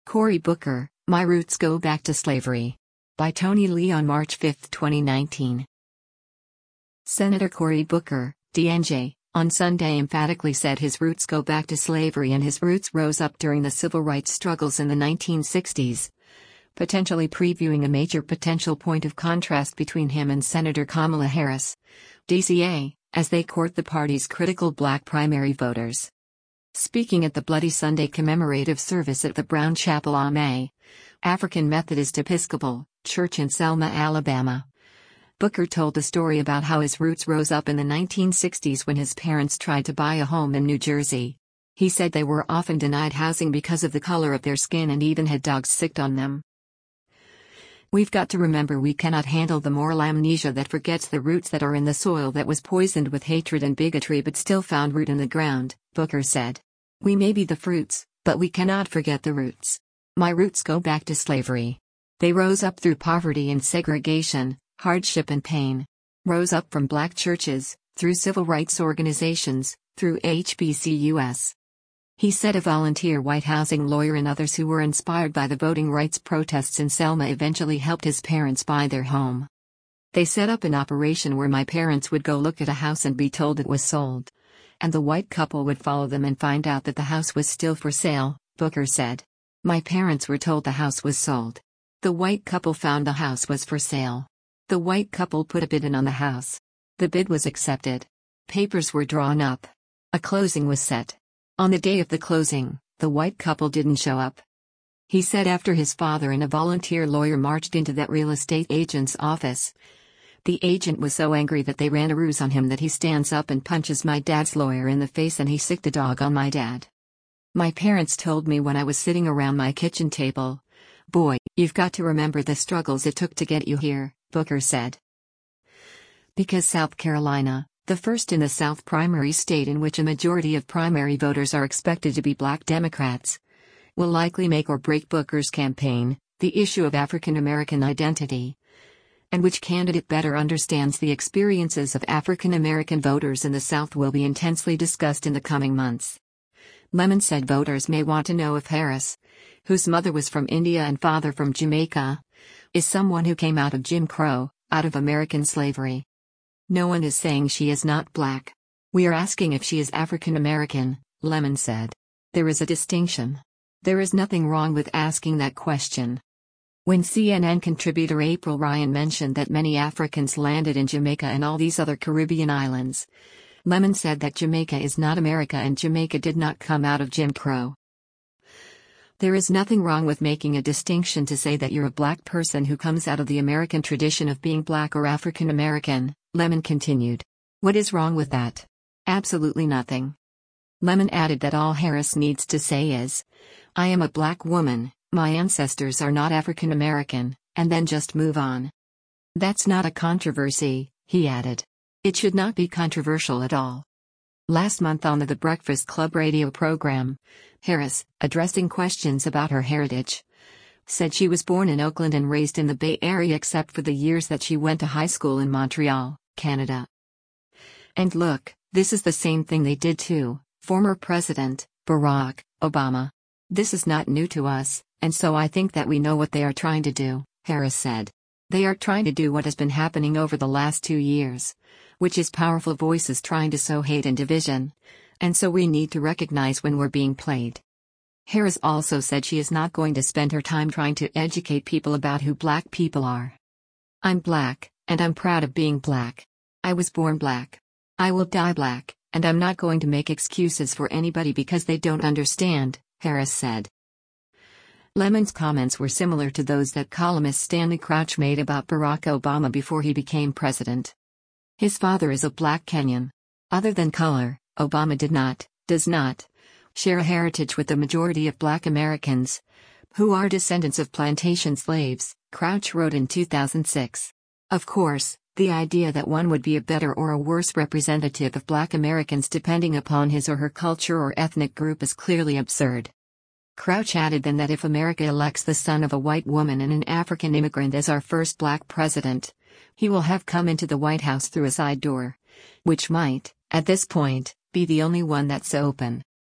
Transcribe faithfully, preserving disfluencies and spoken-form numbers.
Cory Booker, My Roots Go Back to Slavery. By Tony Lee on March fifth, twenty nineteen. Senator Cory Booker, D N J, on Sunday emphatically said his roots go back to slavery and his roots rose up during the civil rights struggles in the nineteen sixties, potentially previewing a major potential point of contrast between him and Senator Kamala Harris, D C A, as they court the party's critical black primary voters. Speaking at the Bloody Sunday commemorative service at the Brown Chapel A M E, African Methodist Episcopal Church in Selma, Alabama, Booker told the story about how his roots rose up in the nineteen sixties when his parents tried to buy a home in New Jersey. He said they were often denied housing because of the color of their skin and even had dogs sicked on them. We've got to remember we cannot handle the moral amnesia that forgets the roots that are in the soil that was poisoned with hatred and bigotry but still found root in the ground, Booker said. We may be the fruits, but we cannot forget the roots. My roots go back to slavery. They rose up through poverty and segregation, hardship and pain. Rose up from black churches, through civil rights organizations, through H B C Us. He said a volunteer white housing lawyer and others who were inspired by the voting rights protests in Selma eventually helped his parents buy their home. They set up an operation where my parents would go look at a house and be told it was sold. And the white couple would follow them and find out that the house was still for sale, Booker said. My parents were told the house was sold. The white couple found the house was for sale. The white couple put a bid in on the house. The bid was accepted. Papers were drawn up. A closing was set. On the day of the closing, the white couple didn't show up. He said after his father and a volunteer lawyer marched into that real estate agent's office, the agent was so angry that they ran a ruse on him that he stands up and punches my dad's lawyer in the face and he sicked a dog on my dad. My parents told me when I was sitting around my kitchen table, "Boy, you've got to remember the struggles it took to get you here," Booker said. Because South Carolina, the first in the South primary state in which a majority of primary voters are expected to be black Democrats, will likely make or break Booker's campaign, the issue of African American identity, and which candidate better understands the experiences of African American voters in the South will be intensely discussed in the coming months. Lemon said voters may want to know if Harris, whose mother was from India and father from Jamaica, is someone who came out of Jim Crow, out of American slavery. No one is saying she is not black. We are asking if she is African American, Lemon said. There is a distinction. There is nothing wrong with asking that question. When C N N contributor April Ryan mentioned that many Africans landed in Jamaica and all these other Caribbean islands, Lemon said that Jamaica is not America and Jamaica did not come out of Jim Crow. There is nothing wrong with making a distinction to say that you're a black person who comes out of the American tradition of being black or African American, Lemon continued. What is wrong with that? Absolutely nothing. Lemon added that all Harris needs to say is, "I am a black woman, my ancestors are not African American," and then just move on. That's not a controversy, he added. It should not be controversial at all. Last month on the The Breakfast Club radio program, Harris, addressing questions about her heritage, said she was born in Oakland and raised in the Bay Area except for the years that she went to high school in Montreal, Canada. And look, this is the same thing they did to former President Barack Obama. This is not new to us, and so I think that we know what they are trying to do, Harris said. They are trying to do what has been happening over the last two years, which is powerful voices trying to sow hate and division, and so we need to recognize when we're being played. Harris also said she is not going to spend her time trying to educate people about who black people are. I'm black, and I'm proud of being black. I was born black. I will die black, and I'm not going to make excuses for anybody because they don't understand, Harris said. Lemon's comments were similar to those that columnist Stanley Crouch made about Barack Obama before he became president. His father is a black Kenyan. Other than color, Obama did not, does not, share a heritage with the majority of black Americans, who are descendants of plantation slaves, Crouch wrote in two thousand six. Of course, the idea that one would be a better or a worse representative of black Americans depending upon his or her culture or ethnic group is clearly absurd. Crouch added then that if America elects the son of a white woman and an African immigrant as our first black president, he will have come into the White House through a side door, which might, at this point, be the only one that's open.